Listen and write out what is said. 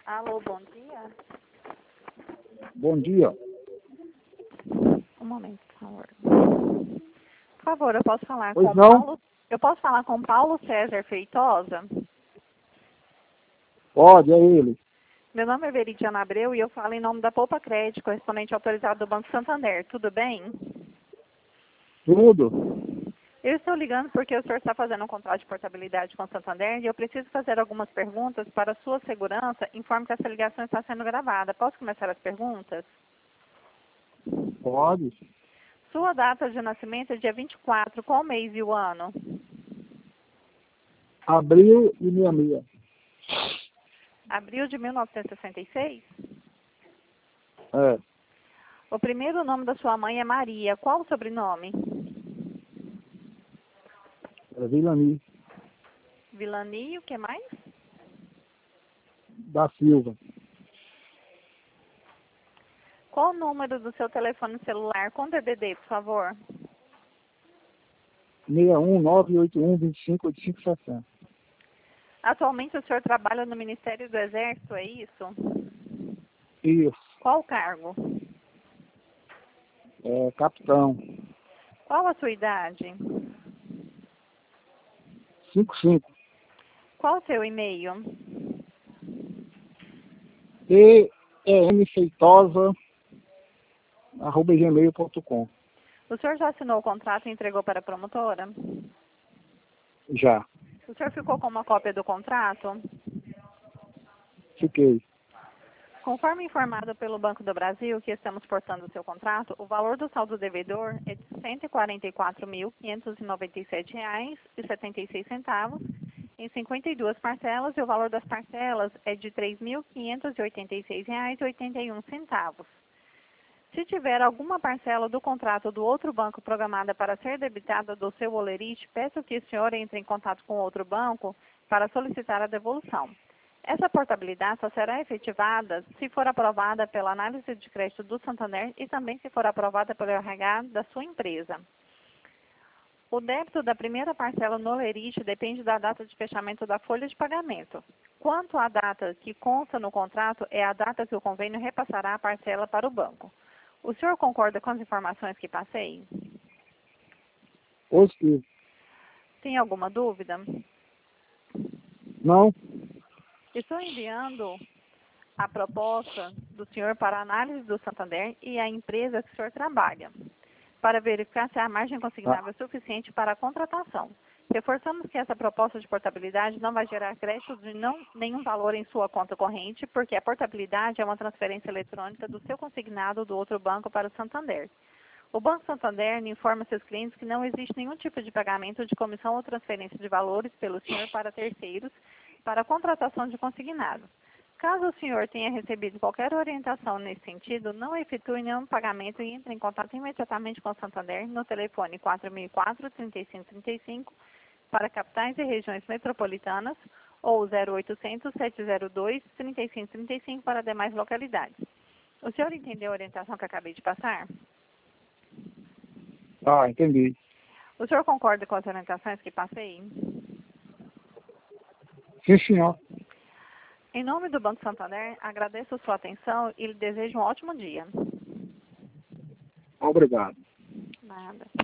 Alô, bom dia. Bom dia. Um momento, por favor. Por favor, eu posso falar Pois com não? Paulo? Eu posso falar com Paulo César Feitosa? Pode, é ele. Meu nome é Veridiana Abreu e eu falo em nome da Poupa Crédito, correspondente autorizado do Banco Santander. Tudo bem? Tudo. Eu estou ligando porque o senhor está fazendo um contrato de portabilidade com o Santander e eu preciso fazer algumas perguntas para sua segurança. Informe que essa ligação está sendo gravada. Posso começar as perguntas? Pode. Sua data de nascimento é dia 24. Qual mês e o ano? Abril e 66. Abril de 1966? É. O primeiro nome da sua mãe é Maria. Qual o sobrenome? É Vilani Vilani, o que mais? da Silva. Qual o número do seu telefone celular com DDD, por favor? 61981258560. Atualmente o senhor trabalha no Ministério do Exército, é isso? Isso. Qual o cargo? É capitão. Qual a sua idade? 55. Qual o seu e-mail? emfeitosa@gmail.com. O senhor já assinou o contrato e entregou para a promotora? Já. O senhor ficou com uma cópia do contrato? Fiquei. Conforme informado pelo Banco do Brasil, que estamos portando o seu contrato, o valor do saldo devedor é de R$ 144.597,76 em 52 parcelas e o valor das parcelas é de R$ 3.586,81. Se tiver alguma parcela do contrato do outro banco programada para ser debitada do seu olerite, peço que o senhor entre em contato com outro banco para solicitar a devolução. Essa portabilidade só será efetivada se for aprovada pela análise de crédito do Santander e também se for aprovada pelo RH da sua empresa. O débito da primeira parcela no olerite depende da data de fechamento da folha de pagamento. Quanto à data que consta no contrato, é a data que o convênio repassará a parcela para o banco. O senhor concorda com as informações que passei? Positivo. Tem alguma dúvida? Não? Estou enviando a proposta do senhor para a análise do Santander e a empresa que o senhor trabalha, para verificar se a margem consignável é suficiente para a contratação. Reforçamos que essa proposta de portabilidade não vai gerar crédito de nenhum valor em sua conta corrente, porque a portabilidade é uma transferência eletrônica do seu consignado do outro banco para o Santander. O Banco Santander informa seus clientes que não existe nenhum tipo de pagamento de comissão ou transferência de valores pelo senhor para terceiros para a contratação de consignado. Caso o senhor tenha recebido qualquer orientação nesse sentido, não efetue nenhum pagamento e entre em contato imediatamente com o Santander no telefone 4004-3535 para capitais e regiões metropolitanas ou 0800-702-3535 para demais localidades. O senhor entendeu a orientação que acabei de passar? Ah, entendi. O senhor concorda com as orientações que passei? Sim, senhor. Em nome do Banco Santander, agradeço a sua atenção e lhe desejo um ótimo dia. Obrigado. Nada.